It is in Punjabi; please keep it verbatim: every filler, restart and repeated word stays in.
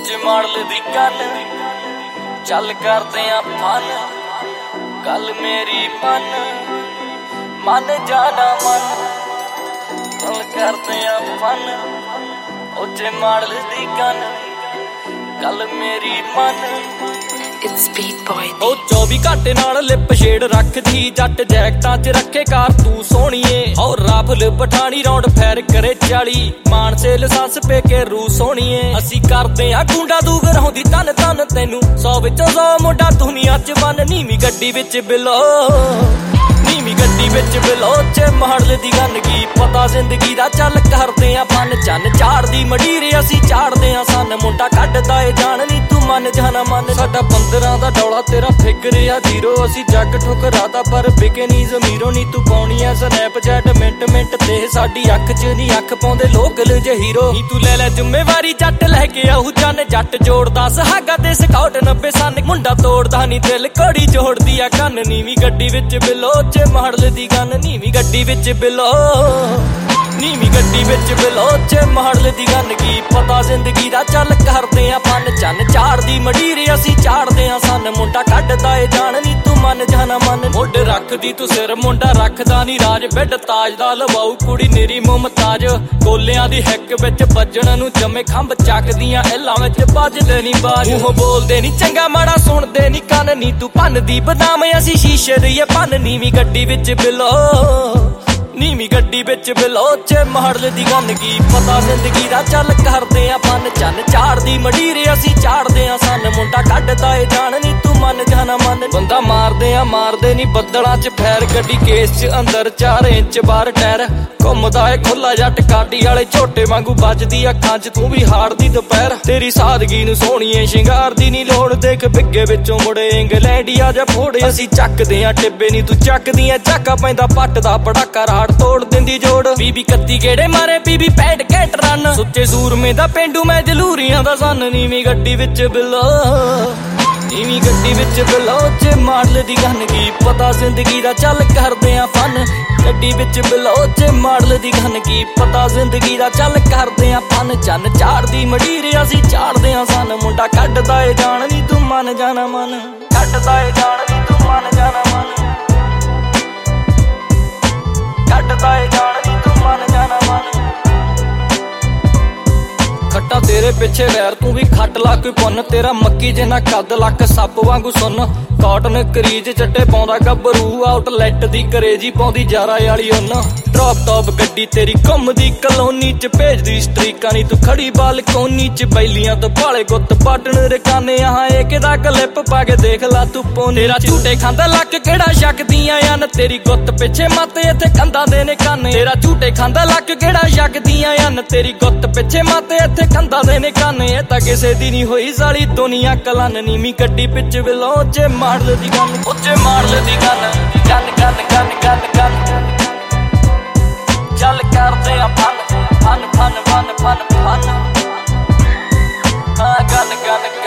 ਉੱਚੇ ਮਾਡਲ ਦੀ ਗੱਲ ਚੱਲ ਕਰਦੇ ਆ ਫਨ ਗੱਲ ਮੇਰੀ ਮਨ ਮਨ ਜਾਣਾ ਮਨ ਚੱਲ ਕਰਦੇ ਆ ਫਨ ਉੱਚੇ ਮਾਡਲ ਦੀ ਗੱਲ ਗੱਲ ਮੇਰੀ ਮਨ It's Beat Boy ਉਹ ਚੌਵੀ ਘੰਟੇ ਨਾਲ ਲਿਪ ਸ਼ੇਡ ਰੱਖਦੀ ਜੱਟ ਜੈਕਟਾਂ 'ਚ ਰੱਖੇ ਕਾਰ ਤੂੰ ਸੋਹਣੀਏ ਔਰ ਰਾਫਲ ਪਠਾਣੀ ਰੌਂਡ ਫੈਰ ਕਰੇ ਚਾਲੀ ਮਾਨਸੇ ਲਾਇਸੈਂਸ ਪੇ ਕੇ ਰੂ ਸੋਹਣੀਏ ਅਸੀਂ ਕਰਦੇ ਆ ਗੁੰਡਾ ਦੂ ਗਰਾਉਂਦੀ ਤਨ ਤਨ ਤੈਨੂੰ ਸੌ ਵਿੱਚੋਂ ਸੌ ਮੁੰਡਾ ਦੁਨੀਆ 'ਚ ਬੰਨ ਨੀਵੀਂ ਗੱਡੀ ਵਿੱਚ ਬਿਲੋ ਨੀਵੀਂ ਗੱਡੀ ਵਿੱਚ ਬਿਲੋ ਚ ਮਾਡਲ ਦੀ ਗੱਲ ਕੀ ਪਤਾ ਜ਼ਿੰਦਗੀ ਦਾ ਚੱਲ ਕਰਦੇ ਆ ਫਨ ਚੰਨ ਚਾੜਦੀ ਮਡੀਰ ਅਸੀਂ ਚਾੜਦੇ ਆ ਸਨ ਮੁੰਡਾ ਕੱਢਦਾ ਏ ਜਾਣ ਨੀ ਤੂੰ ਮਨ ਜਾਣਾ ਮਨ ਸਾਡਾ ਪੰਦਰਾਂ ਦਾ ਡੋਲਾ ਤੇਰਾ ਫਿਕਰ ਆ ਜ਼ੀਰੋ ਅਸੀਂ ਜੱਗ ਠੁਕਰਾਦਾ ਪਰ ਵਿਕੇ ਨੀ ਜ਼ਮੀਰੋ ਨੀ ਤੂੰ ਪਾਉਣੀ ਆ ਸਨੈਪਚੈਟ ਮਿੰਟ ਮਿੰਟ ਤੇ ਸਾਡੀ ਅੱਖ 'ਚ ਨੀ ਅੱਖ ਪਾਉਂਦੇ ਲੋਕਲ ਜੇ ਹੀਰੋ ਨੀ ਤੂੰ ਲੈ ਲੈ ਜ਼ਿੰਮੇਵਾਰੀ ਜੱਟ ਲੈ ਕੇ ਆਉ ਚੰਨ ਜੱਟ ਜੋੜਦਾ ਸੁਹਾਗਾ ਤੇ ਸਕਾਊਟ ਨੱਬੇ ਸੰਨ ਮੁੰਡਾ ਤੋੜਦਾ ਨੀ ਦਿਲ ਕੋੜੀ ਜੋੜਦੀ ਆ ਕੰਨ ਨੀਵੀਂ ਗੱਡੀ ਵਿੱਚ ਬਿਲੋ ਚ ਮਾਡਲ ਦੀ ਗੱਲ ਨੀਵੀਂ ਗੱਡੀ ਵਿੱਚ ਬਿਲੋ ਨੀਵੀਂ ਗੱਡੀ ਵਿੱਚ ਬਿਲੋ ਚ ਮਾਡਲ ਦੀ ਗੱਲ ਕੀ ਪਤਾ ਜ਼ਿੰਦਗੀ ਦਾ ਚੱਲ ਕਰਦੇ ਆ ਫਨ ਚੰਨ ਚਾੜਦੀ ਮਡੀਰ ਅਸੀਂ ਚਾੜਦੇ ਆ ਸਨ ਮੁੰਡਾ ਕੱਢਦਾ ਏ ਜਾਣ ਨੀ ਤੂੰ ਮਨ ਜਾਣਾ ਮਨ ਮੁੱਢ ਰੱਖਦੀ ਤੂੰ ਸਿਰ ਮੁੰਡਾ ਰੱਖਦਾ ਨੀ ਰਾਜ ਬਿੱਡ ਤਾਜ ਦਾ ਲਵਾਉ ਕੁੜੀ ਨੀਰੀ ਮੁਮਤਾਜ ਕੋਲਿਆਂ ਦੀ ਹਿੱਕ ਵਿੱਚ ਵੱਜਣ ਨੂੰ ਜੰਮੇ ਖੰਭ ਚੱਕਦੀਆਂ ਐਲਾਂ ਵਿੱਚ ਵੱਜਦੇ ਨੀ ਬਾਜ ਮੂੰਹ ਬੋਲਦੇ ਨੀ ਚੰਗਾ ਮਾੜਾ ਸੁਣਦੇ ਨੀ ਕੰਨ ਨੀ ਤੂੰ ਭੰਨਦੀ ਬਦਾਮ ਅਸੀਂ ਸ਼ੀਸ਼ੇ ਦੀ ਭੰਨ ਨੀਵੀਂ ਗੱਡੀ ਵਿੱਚ ਬਿਲੋ ਨੀਵੀਂ ਗੱਡੀ ਵਿੱਚ ਬਿਲੋ ਚ ਮਾਡਲ ਦੀ ਗੱਲ ਕੀ ਪਤਾ ਜ਼ਿੰਦਗੀ ਦਾ ਚੱਲ ਕਰਦੇ ਆ ਫਨ ਚੰਨ ਚਾੜਦੀ ਮਡੀਰ ਅਸੀਂ ਚਾੜਦੇ ਆ ਸਨ ਮੁੰਡਾ ਕੱਢਦਾ ਏ ਜਾਣ ਨੀ ਤੂੰ ਮਨ ਜਾਣਾ ਮਨ ਬੰਦਾ ਮਾਰਦੇ ਆ ਮਾਰਦੇ ਨੀ ਬੱਦਲਾਂ 'ਚ ਫੈਰ ਗੱਡੀ ਕੇਸ 'ਚ ਅੰਦਰ ਚਾਰ ਇੰਚ ਬਾਹਰ ਟਾਇਰ ਘੁੰਮਦਾ ਏ ਖੁੱਲਾ ਜੱਟ ਕਾਟੀ ਵਾਲੇ ਝੋਟੇ ਵਾਂਗੂ ਵੱਜਦੀ ਅੱਖਾਂ 'ਚ ਤੂੰ ਵੀ ਹਾਰਦੀ ਦੁਪਹਿਰ ਤੇਰੀ ਸਾਦਗੀ ਨੂੰ ਸੋਹਣੀਏ ਸ਼ਿੰਗਾਰ ਦੀ ਨੀ ਲੋੜ ਦੇਖ ਬਿੱਗੇ ਵਿੱਚੋਂ ਮੁੜੇ ਇੰਗਲੈਂਡੀਆ ਜਾਂ ਫੋੜੇ ਅਸੀਂ ਚੱਕਦੇ ਆ ਟਿੱਬੇ ਨੀ ਤੂੰ ਚੱਕਦੀ ਆ ਚੱਕਾ ਪੈਂਦਾ ਪੱਟ ਦਾ ਪੜਾਕਾ ਰਾੜ ਤੋੜ ਦਿੰਦੀ ਜੋੜ ਬੀਬੀ ਕੱਤੀ ਗੇੜੇ ਮਾਰੇ ਬੀਬੀ ਪੈਂਟ ਘੈਂਟ ਰਨ ਸੁੱਚੇ ਸੂਰਮੇ ਦਾ ਪਿੰਡੂ ਮੈਂ ਜਲੂਰੀਆਂ ਦਾ ਸੰਨ ਨੀਵੀਂ ਗੱਡੀ ਵਿੱਚ ਬਿਲੋ ਨੀਵੀਂ ਗੱਡੀ ਵਿੱਚ ਬਿਲੋ ਚ ਮਾਡਲ ਦੀ ਗੱਲ ਕੀ ਪਤਾ ਜ਼ਿੰਦਗੀ ਦਾ ਚੱਲ ਕਰਦੇ ਆ ਫਨ ਗੱਡੀ ਵਿੱਚ ਬਿਲੋ ਚ ਮਾਡਲ ਦੀ ਗੱਲ ਕੀ ਪਤਾ ਜ਼ਿੰਦਗੀ ਦਾ ਚੱਲ ਕਰਦੇ ਆ ਫਨ ਚੰਨ ਚਾੜਦੀ ਮਡੀਰ ਅਸੀਂ ਚਾੜਦੇ ਆ ਸਨ ਮੁੰਡਾ ਕੱਢਦਾ ਏ ਜਾਣ ਨੀ ਤੂੰ ਮਨ ਜਾਣਾ ਮਨ ਕੱਢਦਾ ਏ ਜਾਣ ਨੀ ਤੂੰ ਮਨ ਜਾਣਾ ਮਨ ਕੱਢਦਾ ਏ ਜਾਣ ਨੀ ਤੂੰ ਮਨ ਜਾਣਾ ਮਨ ਖੱਟਾ ਤੇਰੇ ਪਿੱਛੇ ਵੈਰ ਤੂੰ ਵੀ ਖੱਟ ਲਾ ਕੋਈ ਪੁੰਨ ਤੇਰਾ ਮੱਕੀ ਜਿੰਨਾ ਕੱਦ ਲੱਕ ਸੱਪ ਵਾਂਗੂ ਸੁੰਨ ਕਾਟਨ ਕਰੀਜ ਚੱਟੇ ਪਾਉਂਦਾ ਗੱਭਰੂ ਆਊਟਲੈਟ ਦੀ ਕਰੇਜੀ ਪਾਉਂਦੀ ਜਾਰਾ ਵਾਲੀ ਉਹਨ ਡ੍ਰੌਪ ਟੌਪ ਗੱਡੀ ਤੇਰੀ ਘੁੰਮਦੀ ਕਲੋਨੀ 'ਚ ਭੇਜਦੀ ਸਟਰੀਕਾਂ ਨੀ ਤੂੰ ਖੜੀ ਬਾਲਕੋਨੀ 'ਚ ਬੈਲੀਆਂ ਤੋਂ ਭਾਲੇ ਗੁੱਤ ਪਾਟਣ ਰਕਾਨੇ ਆਹ ਇਹ ਕਿਦਾ ਕਲਿੱਪ ਪਾ ਕੇ ਦੇਖ ਲਾ ਤੂੰ ਪੋਨੀ ਤੇਰਾ ਝੂਟੇ ਖਾਂਦਾ ਲੱਕ ਕਿਹੜਾ ਸ਼ੱਕਦੀਆਂ ਹਨ ਤੇਰੀ ਗੁੱਤ ਪਿੱਛੇ ਮਾਤੇ ਇੱਥੇ ਕੰਧਾਂ ਦੇ ਨੇ ਕੰਨ ਤੇਰਾ ਝੂਟੇ ਖਾਂਦਾ ਲੱਕ ਕਿਹੜਾ ਸ਼ੱਕਦੀਆਂ ਹਨ ਤੇਰੀ ਗੁੱਤ ਪਿੱਛੇ ਮਾਤੇ ਇੱਥੇ ਕੰਧਾਂ ਦੇ ਨੇ ਕੰਨ ਇਹ ਤਾਂ ਕਿਸੇ ਦੀ ਨੀ ਹੋਈ ਸਾਲੀ ਦੁਨੀਆ ਕਲਨ ਨੀਵੀਂ ਗੱਡੀ ਵਿੱਚ ਬਿਲੋ ਚ ਮਾਡਲ ਦੀ ਗੱਲ ਉੱਚੇ ਮਾਡਲ ਦੀ ਗੱਲ ਗੱਲ ਗੱਲ ਗੱਲ ਗੱਲ ਗੱਲ ਚੱਲ ਕਰਦੇ ਆ ਫਨ ਫਨ ਫਨ ਫਨ ਫਨ ਫਨ ਹਾਂ ਗੱਲ ਗੱਲ